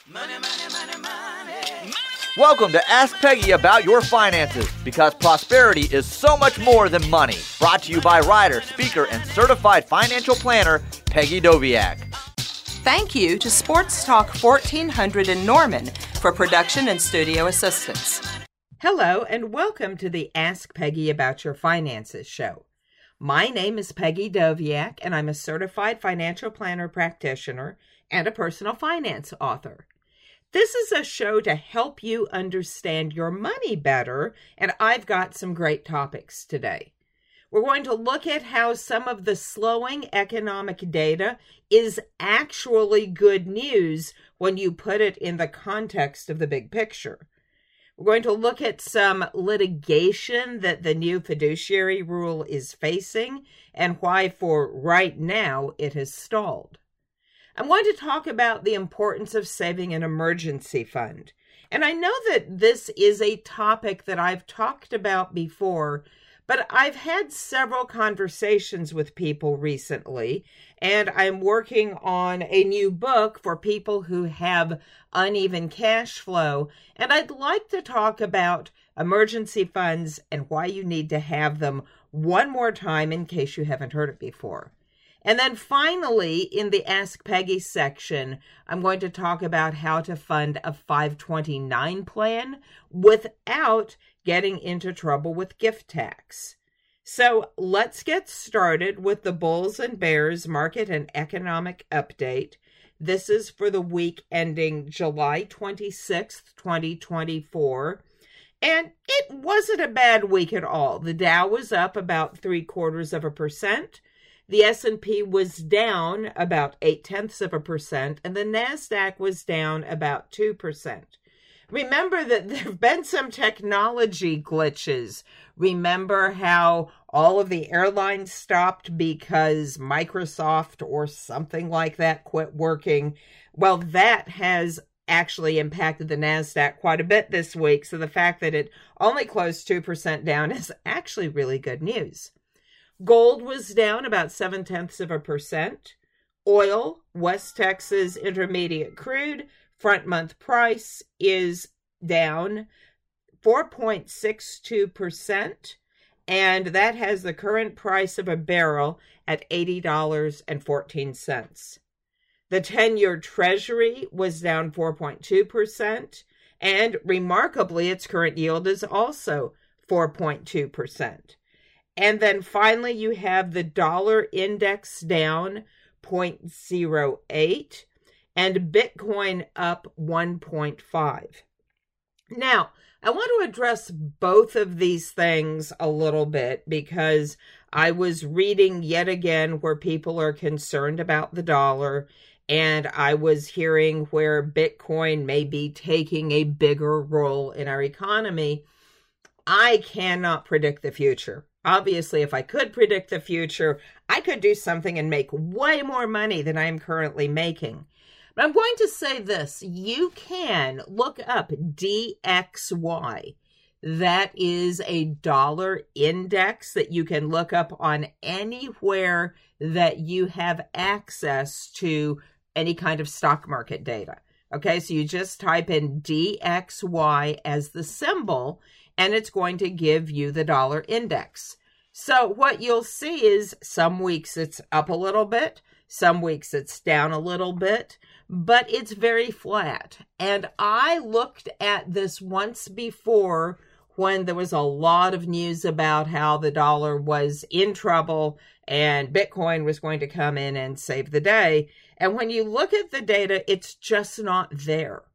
Money, money, money, money. Welcome to Ask Peggy About Your Finances, because prosperity is so much more than money. Brought to you by writer, speaker, and certified financial planner, Peggy Doviak. Thank you to Sports Talk 1400 in Norman for production and studio assistance. Hello, and welcome to the Ask Peggy About Your Finances show. My name is Peggy Doviak, and I'm a certified financial planner practitioner and a personal finance author. This is a show to help you understand your money better, and I've got some great topics today. We're going to look at how some of the slowing economic data is actually good news when you put it in the context of the big picture. We're going to look at some litigation that the new fiduciary rule is facing and why for right now it has stalled. I'm going to talk about the importance of saving an emergency fund. And I know that this is a topic that I've talked about before, but I've had several conversations with people recently, and I'm working on a new book for people who have uneven cash flow, and I'd like to talk about emergency funds and why you need to have them one more time in case you haven't heard it before. And then finally, in the Ask Peggy section, I'm going to talk about how to fund a 529 plan without getting into trouble with gift tax. So let's get started with the Bulls and Bears market and economic update. This is for the week ending July 26th, 2024. And it wasn't a bad week at all. The Dow was up about 0.75%. The S&P was down about 0.8%, and the NASDAQ was down about 2%. Remember that there have been some technology glitches. Remember how all of the airlines stopped because Microsoft or something like that quit working? Well, that has actually impacted the NASDAQ quite a bit this week, so the fact that it only closed 2% down is actually really good news. Gold was down about 0.7%. Oil, West Texas Intermediate crude, front month price is down 4.62%, and that has the current price of a barrel at $80.14. The 10-year Treasury was down 4.2%, and remarkably, its current yield is also 4.2%. And then finally, you have the dollar index down 0.08 and Bitcoin up 1.5. Now, I want to address both of these things a little bit because I was reading yet again where people are concerned about the dollar, and I was hearing where Bitcoin may be taking a bigger role in our economy. I cannot predict the future. Obviously, if I could predict the future, I could do something and make way more money than I'm currently making. But I'm going to say this. You can look up DXY. That is a dollar index that you can look up on anywhere that you have access to any kind of stock market data. Okay, so you just type in DXY as the symbol, and it's going to give you the dollar index. So what you'll see is some weeks it's up a little bit, some weeks it's down a little bit, but it's very flat. And I looked at this once before when there was a lot of news about how the dollar was in trouble and Bitcoin was going to come in and save the day. And when you look at the data, it's just not there.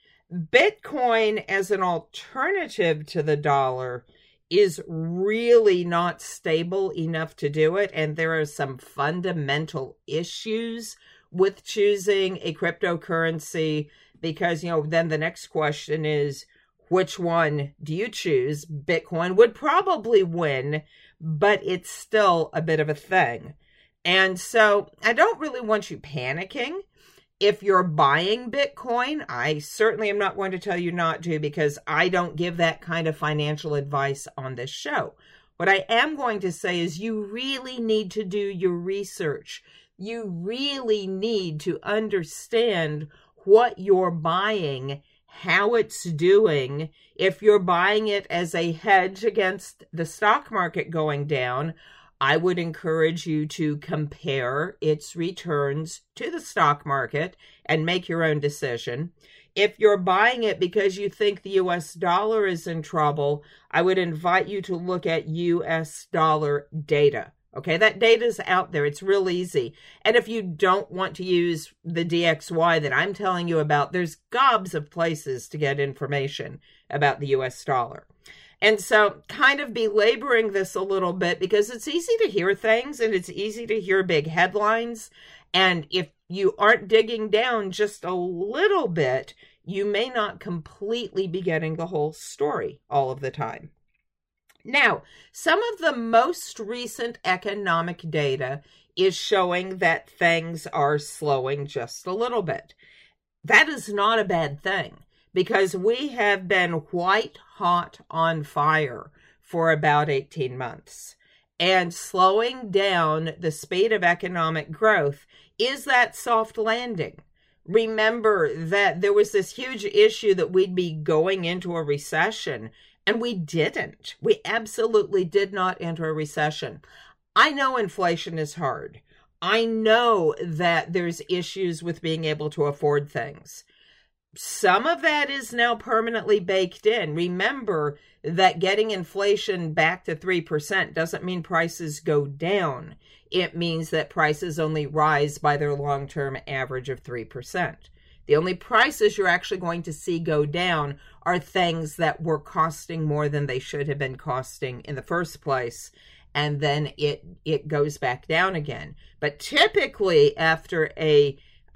Bitcoin as an alternative to the dollar is really not stable enough to do it. And there are some fundamental issues with choosing a cryptocurrency because, then the next question is, which one do you choose? Bitcoin would probably win, but it's still a bit of a thing. And so I don't really want you panicking. If you're buying Bitcoin, I certainly am not going to tell you not to because I don't give that kind of financial advice on this show. What I am going to say is you really need to do your research. You really need to understand what you're buying, how it's doing. If you're buying it as a hedge against the stock market going down, I would encourage you to compare its returns to the stock market and make your own decision. If you're buying it because you think the U.S. dollar is in trouble, I would invite you to look at U.S. dollar data. Okay, that data is out there. It's real easy. And if you don't want to use the DXY that I'm telling you about, there's gobs of places to get information about the U.S. dollar. And so kind of belaboring this a little bit because it's easy to hear things and it's easy to hear big headlines. And if you aren't digging down just a little bit, you may not completely be getting the whole story all of the time. Now, some of the most recent economic data is showing that things are slowing just a little bit. That is not a bad thing because we have been white hot on fire for about 18 months. And slowing down the speed of economic growth is that soft landing. Remember that there was this huge issue that we'd be going into a recession, and we didn't. We absolutely did not enter a recession. I know inflation is hard. I know that there's issues with being able to afford things. Some of that is now permanently baked in. Remember that getting inflation back to 3% doesn't mean prices go down. It means that prices only rise by their long-term average of 3%. The only prices you're actually going to see go down are things that were costing more than they should have been costing in the first place, and then it goes back down again. But typically after a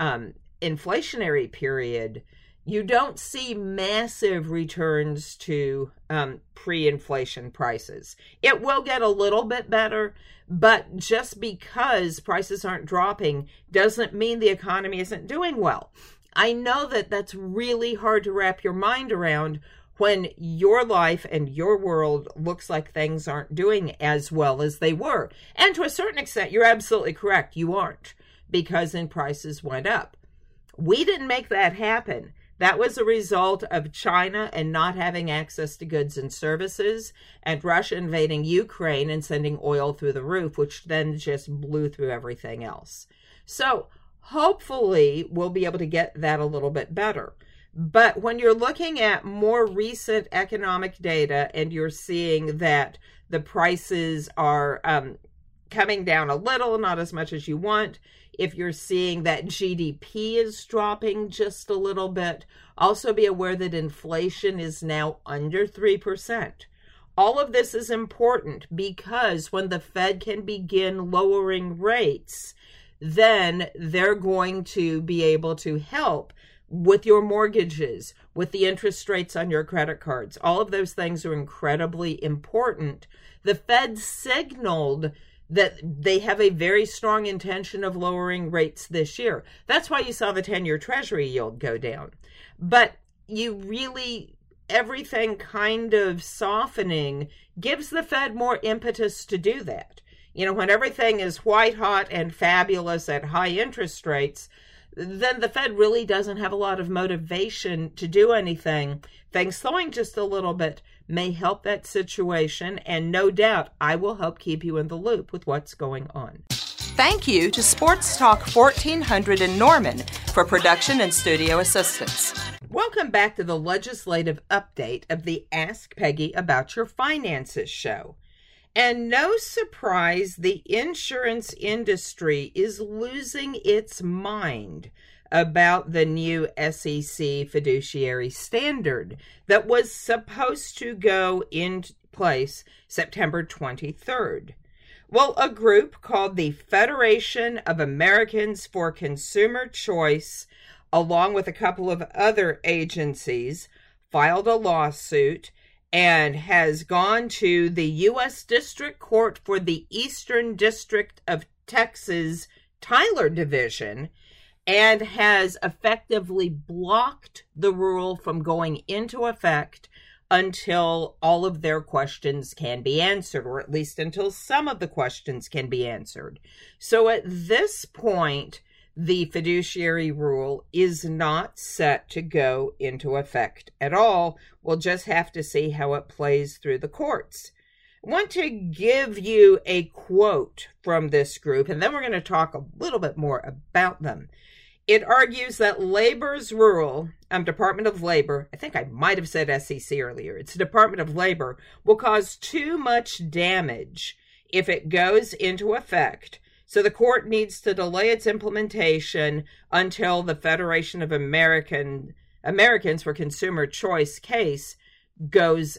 inflationary period, you don't see massive returns to pre-inflation prices. It will get a little bit better, but just because prices aren't dropping doesn't mean the economy isn't doing well. I know that that's really hard to wrap your mind around when your life and your world looks like things aren't doing as well as they were. And to a certain extent, you're absolutely correct. You aren't, because then prices went up. We didn't make that happen. That was a result of China and not having access to goods and services, and Russia invading Ukraine and sending oil through the roof, which then just blew through everything else. So hopefully we'll be able to get that a little bit better. But when you're looking at more recent economic data and you're seeing that the prices are coming down a little, not as much as you want, if you're seeing that GDP is dropping just a little bit, also be aware that inflation is now under 3%. All of this is important because when the Fed can begin lowering rates, then they're going to be able to help with your mortgages, with the interest rates on your credit cards. All of those things are incredibly important. The Fed signaled that they have a very strong intention of lowering rates this year. That's why you saw the 10-year Treasury yield go down. But everything kind of softening gives the Fed more impetus to do that. You know, when everything is white hot and fabulous at high interest rates, then the Fed really doesn't have a lot of motivation to do anything. Things slowing just a little bit may help that situation, and no doubt I will help keep you in the loop with what's going on. Thank you to Sports Talk 1400 in Norman for production and studio assistance. Welcome back to the legislative update of the Ask Peggy About Your Finances show. And no surprise, the insurance industry is losing its mind about the new SEC fiduciary standard that was supposed to go into place September 23rd. Well, a group called the Federation of Americans for Consumer Choice, along with a couple of other agencies, filed a lawsuit and has gone to the U.S. District Court for the Eastern District of Texas, Tyler Division, and has effectively blocked the rule from going into effect until all of their questions can be answered, or at least until some of the questions can be answered. So at this point, the fiduciary rule is not set to go into effect at all. We'll just have to see how it plays through the courts. I want to give you a quote from this group, and then we're going to talk a little bit more about them. It argues that labor's rule, Department of Labor, I think I might have said SEC earlier, it's Department of Labor, will cause too much damage if it goes into effect. So the court needs to delay its implementation until the Federation of Americans for Consumer Choice case goes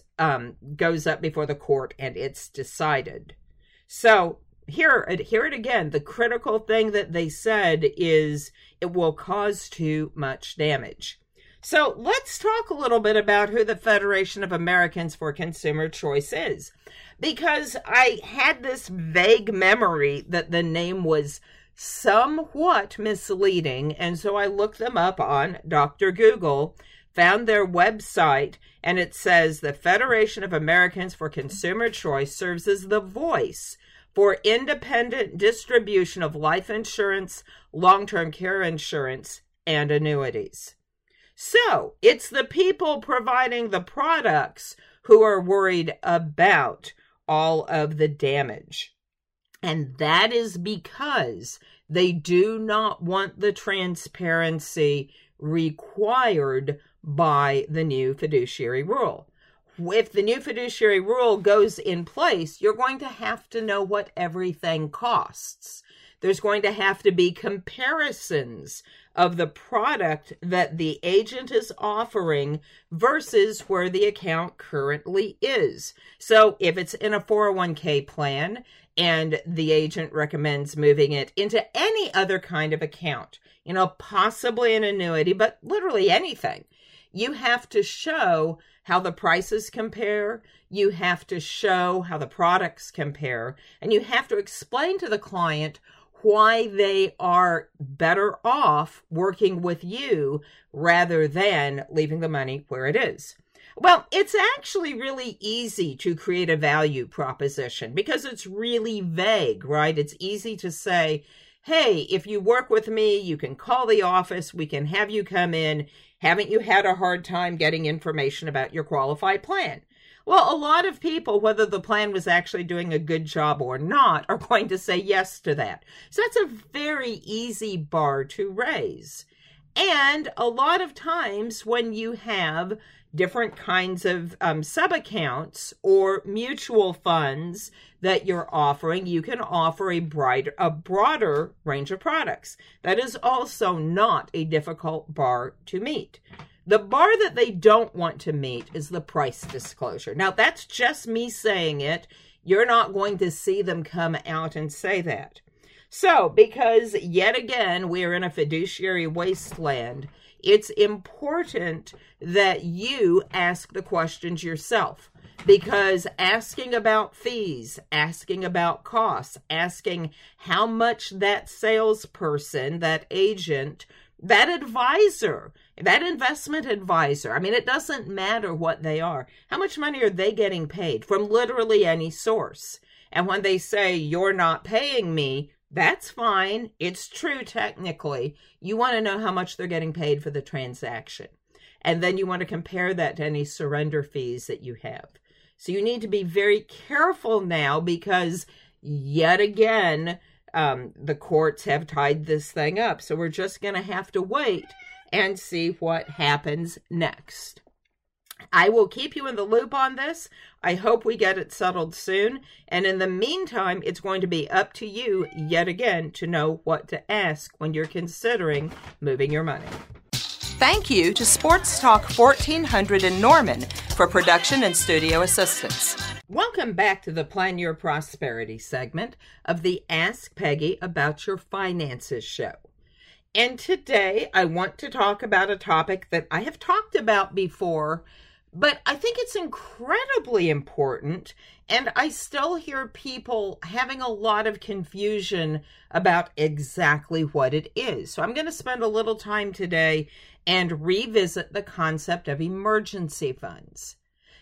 up before the court and it's decided. So hear it again. The critical thing that they said is it will cause too much damage. So let's talk a little bit about who the Federation of Americans for Consumer Choice is, because I had this vague memory that the name was somewhat misleading, and so I looked them up on Dr. Google, found their website, and it says the Federation of Americans for Consumer Choice serves as the voice for independent distribution of life insurance, long-term care insurance, and annuities. So it's the people providing the products who are worried about all of the damage. And that is because they do not want the transparency required by the new fiduciary rule. If the new fiduciary rule goes in place, you're going to have to know what everything costs. There's going to have to be comparisons of the product that the agent is offering versus where the account currently is. So if it's in a 401k plan and the agent recommends moving it into any other kind of account, possibly an annuity, but literally anything, you have to show how the prices compare, you have to show how the products compare, and you have to explain to the client why they are better off working with you rather than leaving the money where it is. Well, it's actually really easy to create a value proposition because it's really vague, right? It's easy to say, hey, if you work with me, you can call the office, we can have you come in. Haven't you had a hard time getting information about your qualified plan? Well, a lot of people, whether the plan was actually doing a good job or not, are going to say yes to that. So that's a very easy bar to raise. And a lot of times when you have different kinds of sub-accounts or mutual funds that you're offering, you can offer a broader range of products. That is also not a difficult bar to meet. The bar that they don't want to meet is the price disclosure. Now, that's just me saying it. You're not going to see them come out and say that. So, because yet again, we are in a fiduciary wasteland, it's important that you ask the questions yourself. Because asking about fees, asking about costs, asking how much that salesperson, that agent, that advisor, that investment advisor, it doesn't matter what they are. How much money are they getting paid from literally any source? And when they say, you're not paying me, that's fine. It's true technically. You want to know how much they're getting paid for the transaction. And then you want to compare that to any surrender fees that you have. So you need to be very careful now because yet again, the courts have tied this thing up. So we're just going to have to wait and see what happens next. I will keep you in the loop on this. I hope we get it settled soon. And in the meantime, it's going to be up to you yet again to know what to ask when you're considering moving your money. Thank you to Sports Talk 1400 in Norman for production and studio assistance. Welcome back to the Plan Your Prosperity segment of the Ask Peggy About Your Finances show. And today I want to talk about a topic that I have talked about before, but I think it's incredibly important, and I still hear people having a lot of confusion about exactly what it is. So I'm going to spend a little time today and revisit the concept of emergency funds.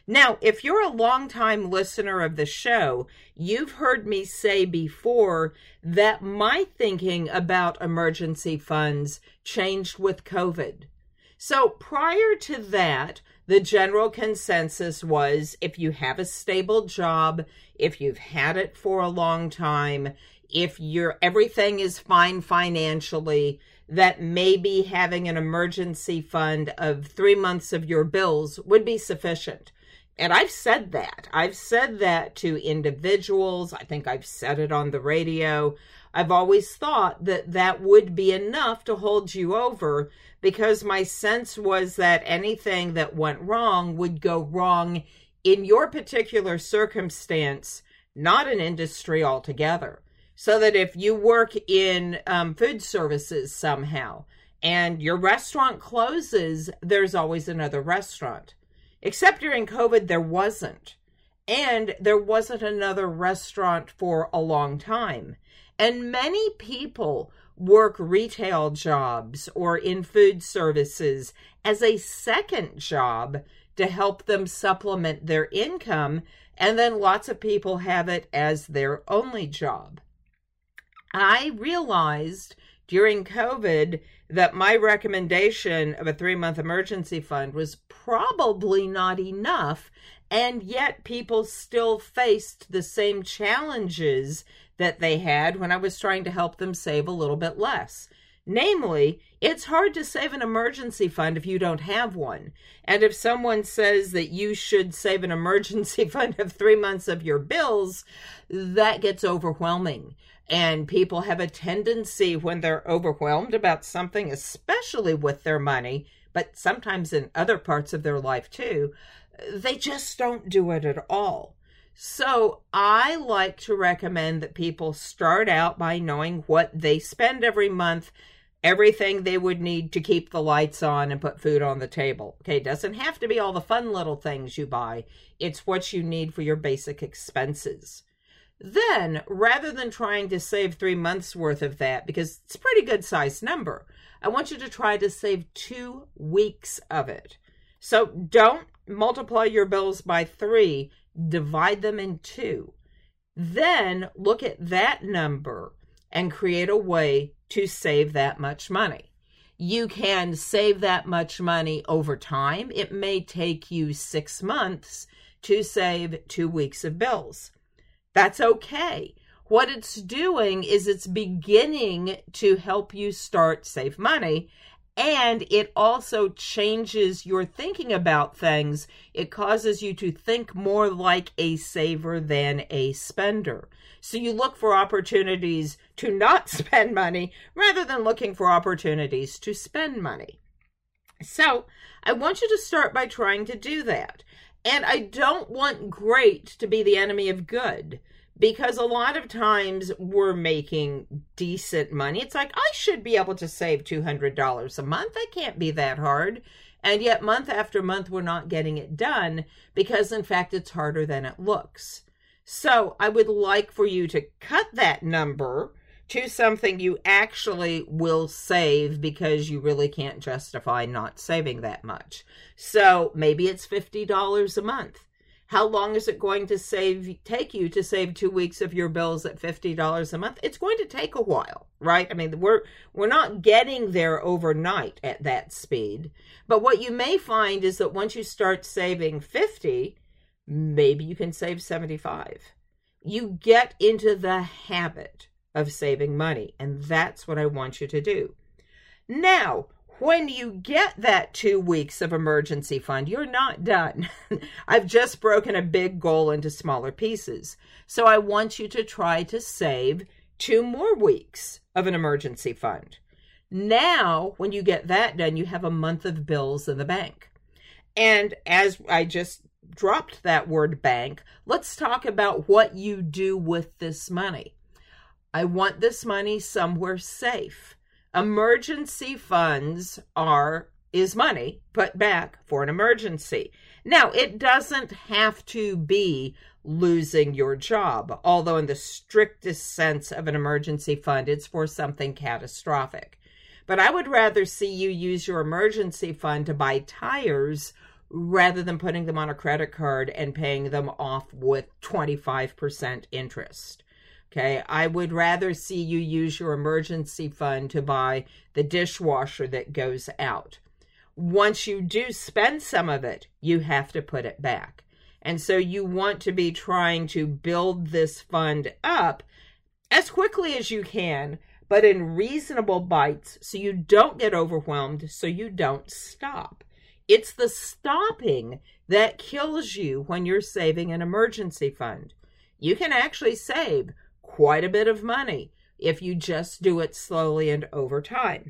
Now, if you're a longtime listener of the show, you've heard me say before that my thinking about emergency funds changed with COVID. So prior to that, the general consensus was if you have a stable job, if you've had it for a long time, if everything is fine financially, that maybe having an emergency fund of 3 months of your bills would be sufficient. And I've said that. I've said that to individuals. I think I've said it on the radio. I've always thought that that would be enough to hold you over, because my sense was that anything that went wrong would go wrong in your particular circumstance, not an industry altogether. So that if you work in food services somehow and your restaurant closes, there's always another restaurant. Except during COVID, there wasn't. And there wasn't another restaurant for a long time. And many people work retail jobs or in food services as a second job to help them supplement their income. And then lots of people have it as their only job. I realized during COVID that my recommendation of a 3-month emergency fund was probably not enough, and yet people still faced the same challenges that they had when I was trying to help them save a little bit less. Namely, it's hard to save an emergency fund if you don't have one. And if someone says that you should save an emergency fund of 3 months of your bills, that gets overwhelming. And people have a tendency when they're overwhelmed about something, especially with their money, but sometimes in other parts of their life too, they just don't do it at all. So I like to recommend that people start out by knowing what they spend every month, everything they would need to keep the lights on and put food on the table. Okay, it doesn't have to be all the fun little things you buy. It's what you need for your basic expenses. Then, rather than trying to save 3 months worth of that, because it's a pretty good sized number, I want you to try to save 2 weeks of it. So don't multiply your bills by 3, divide them in 2. Then look at that number and create a way to save that much money. You can save that much money over time. It may take you 6 months to save 2 weeks of bills. That's okay. What it's doing is it's beginning to help you start save money, and it also changes your thinking about things. It causes you to think more like a saver than a spender. So you look for opportunities to not spend money rather than looking for opportunities to spend money. So I want you to start by trying to do that. And I don't want great to be the enemy of good, because a lot of times we're making decent money. It's like, I should be able to save $200 a month. That can't be that hard. And yet month after month, we're not getting it done because, in fact, it's harder than it looks. So I would like for you to cut that number to something you actually will save because you really can't justify not saving that much. So maybe it's $50 a month. How long is it going to take you to save 2 weeks of your bills at $50 a month? It's going to take a while, right? I mean, we're not getting there overnight at that speed. But what you may find is that once you start saving 50, maybe you can save 75. You get into the habit of saving money, and that's what I want you to do. Now, when you get that 2 weeks of emergency fund, you're not done. I've just broken a big goal into smaller pieces. So I want you to try to save 2 more weeks of an emergency fund. Now, when you get that done, you have a month of bills in the bank. And as I just dropped that word bank, let's talk about what you do with this money. I want this money somewhere safe. Emergency funds is money put back for an emergency. Now, it doesn't have to be losing your job, although in the strictest sense of an emergency fund, it's for something catastrophic. But I would rather see you use your emergency fund to buy tires rather than putting them on a credit card and paying them off with 25% interest. Okay, I would rather see you use your emergency fund to buy the dishwasher that goes out. Once you do spend some of it, you have to put it back. And so you want to be trying to build this fund up as quickly as you can, but in reasonable bites so you don't get overwhelmed, so you don't stop. It's the stopping that kills you when you're saving an emergency fund. You can actually save quite a bit of money if you just do it slowly and over time.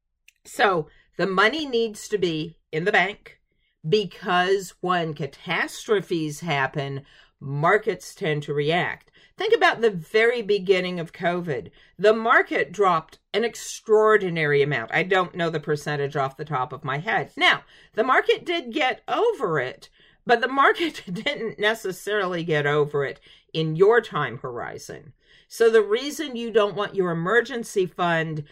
So the money needs to be in the bank, because when catastrophes happen, markets tend to react. Think about the very beginning of COVID. The market dropped an extraordinary amount. I don't know the percentage off the top of my head. Now, the market did get over it, but the market didn't necessarily get over it in your time horizon. So the reason you don't want your emergency fund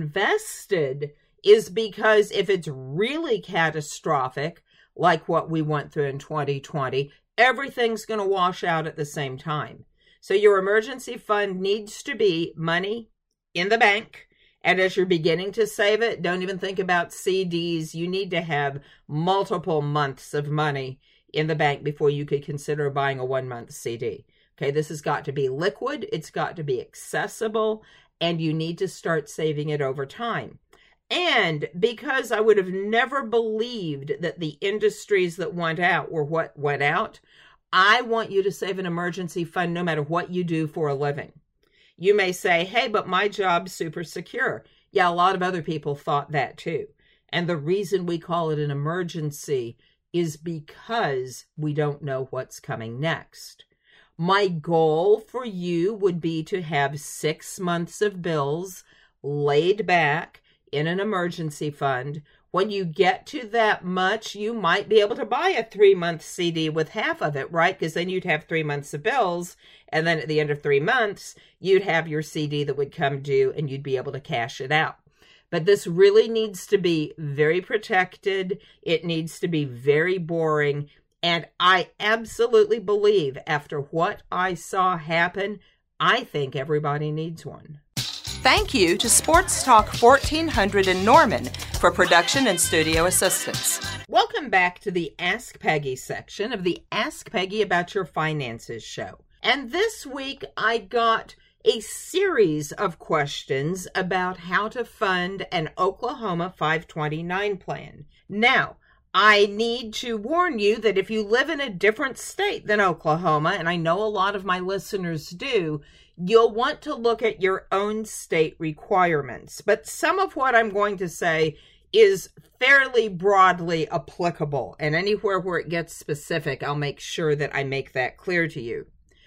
invested is because if it's really catastrophic, like what we went through in 2020, everything's going to wash out at the same time. So your emergency fund needs to be money in the bank. And as you're beginning to save it, don't even think about CDs. You need to have multiple months of money in the bank before you could consider buying a 1-month CD. Okay, this has got to be liquid. It's got to be accessible, and you need to start saving it over time. And because I would have never believed that the industries that went out were what went out, I want you to save an emergency fund no matter what you do for a living. You may say, hey, but my job's super secure. Yeah, a lot of other people thought that too. And the reason we call it an emergency is because we don't know what's coming next. My goal for you would be to have 6 months of bills laid back in an emergency fund. When you get to that much, you might be able to buy a 3-month CD with half of it, right? Because then you'd have 3 months of bills, and then at the end of 3 months, you'd have your CD that would come due, and you'd be able to cash it out. But this really needs to be very protected. It needs to be very boring. And I absolutely believe after what I saw happen, I think everybody needs one. Thank you to Sports Talk 1400 in Norman for production and studio assistance. Welcome back to the Ask Peggy section of the Ask Peggy About Your Finances show. And this week I got a series of questions about how to fund an Oklahoma 529 plan. Now, I need to warn you that if you live in a different state than Oklahoma, and I know a lot of my listeners do, you'll want to look at your own state requirements. But some of what I'm going to say is fairly broadly applicable, and anywhere where it gets specific, I'll make sure that I make that clear to you.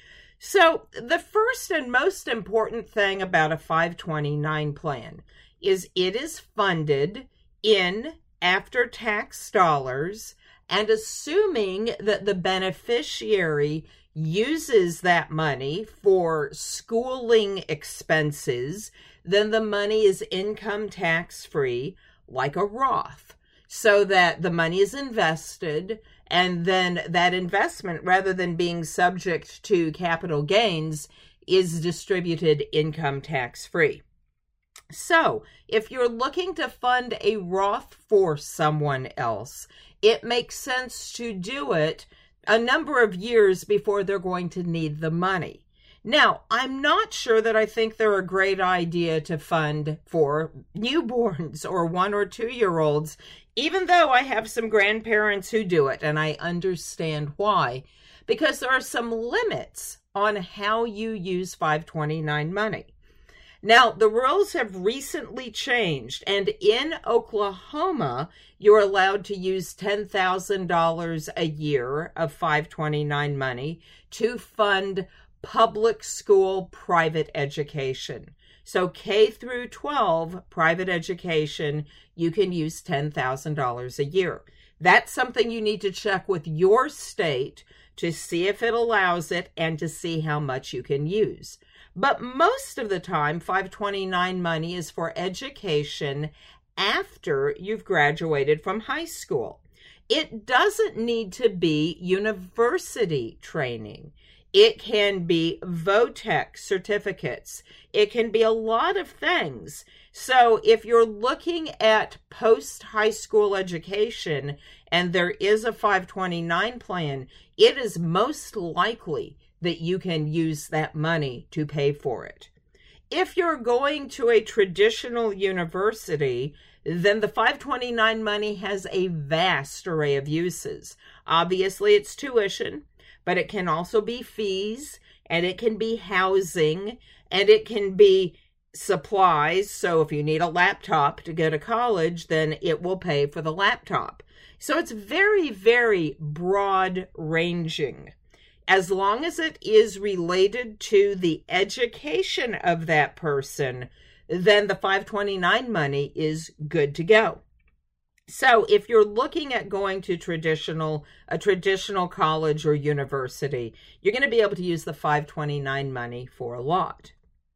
So the first and most important thing about a 529 plan is it is funded in after-tax dollars, and assuming that the beneficiary uses that money for schooling expenses, then the money is income tax-free like a Roth, so that the money is invested, and then that investment, rather than being subject to capital gains, is distributed income tax-free. So, if you're looking to fund a Roth for someone else, it makes sense to do it a number of years before they're going to need the money. Now, I'm not sure that I think they're a great idea to fund for newborns or 1 or 2-year-olds, even though I have some grandparents who do it, and I understand why, because there are some limits on how you use 529 money. Now, the rules have recently changed, and in Oklahoma, you're allowed to use $10,000 a year of 529 money to fund public school private education. So K through 12 private education, you can use $10,000 a year. That's something you need to check with your state to see if it allows it and to see how much you can use. But most of the time, 529 money is for education after you've graduated from high school. It doesn't need to be university training. It can be VOTEC certificates. It can be a lot of things. So if you're looking at post-high school education and there is a 529 plan, it is most likely that you can use that money to pay for it. If you're going to a traditional university, then the 529 money has a vast array of uses. Obviously, it's tuition, but it can also be fees, and it can be housing, and it can be supplies. So if you need a laptop to go to college, then it will pay for the laptop. So it's very, very broad ranging. As long as it is related to the education of that person, then the 529 money is good to go. So if you're looking at going to a traditional college or university, you're going to be able to use the 529 money for a lot.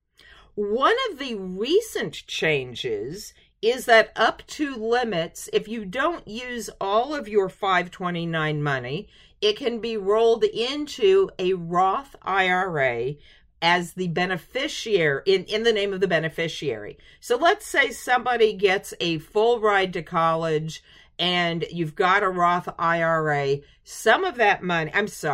One of the recent changes is that up to limits, if you don't use all of your 529 money, it can be rolled into a Roth IRA as the beneficiary, in the name of the beneficiary. So let's say somebody gets a full ride to college and you've got a Roth IRA. Some of that money,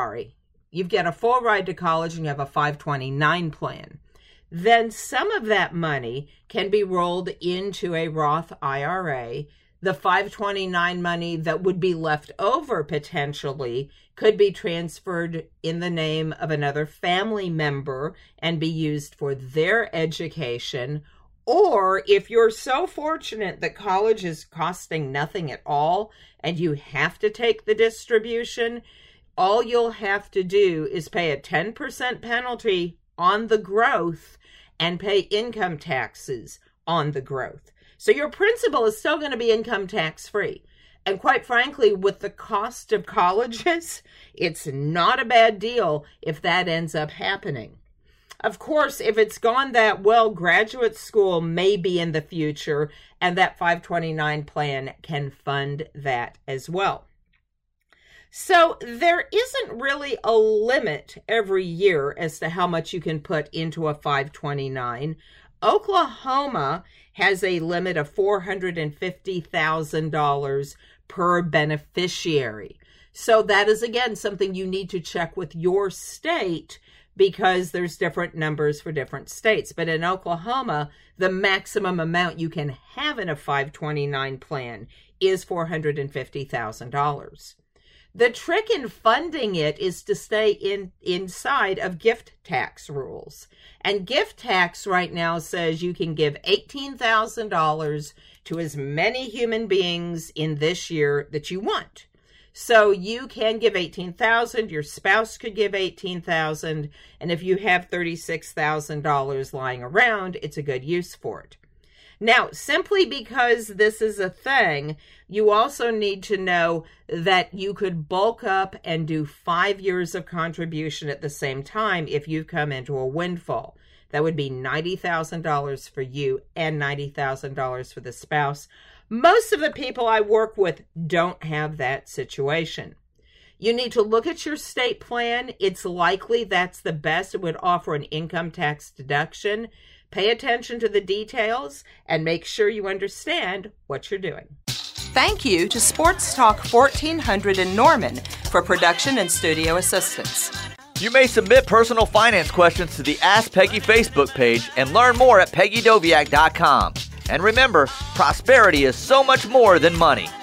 you get a full ride to college and you have a 529 plan. Then some of that money can be rolled into a Roth IRA. The 529 money that would be left over potentially could be transferred in the name of another family member and be used for their education. Or if you're so fortunate that college is costing nothing at all and you have to take the distribution, all you'll have to do is pay a 10% penalty on the growth and pay income taxes on the growth. So your principal is still going to be income tax free. And quite frankly, with the cost of colleges, it's not a bad deal if that ends up happening. Of course, if it's gone that well, graduate school may be in the future, and that 529 plan can fund that as well. So there isn't really a limit every year as to how much you can put into a 529. Oklahoma has a limit of $450,000 per beneficiary. So that is, again, something you need to check with your state because there's different numbers for different states. But in Oklahoma, the maximum amount you can have in a 529 plan is $450,000. The trick in funding it is to stay inside of gift tax rules. And gift tax right now says you can give $18,000 to as many human beings in this year that you want. So you can give $18,000, your spouse could give $18,000, and if you have $36,000 lying around, it's a good use for it. Now, simply because this is a thing, you also need to know that you could bulk up and do 5 years of contribution at the same time if you come into a windfall. That would be $90,000 for you and $90,000 for the spouse. Most of the people I work with don't have that situation. You need to look at your state plan. It's likely that's the best. It would offer an income tax deduction. Pay attention to the details and make sure you understand what you're doing. Thank you to Sports Talk 1400 in Norman for production and studio assistance. You may submit personal finance questions to the Ask Peggy Facebook page and learn more at PeggyDoviak.com. And remember, prosperity is so much more than money.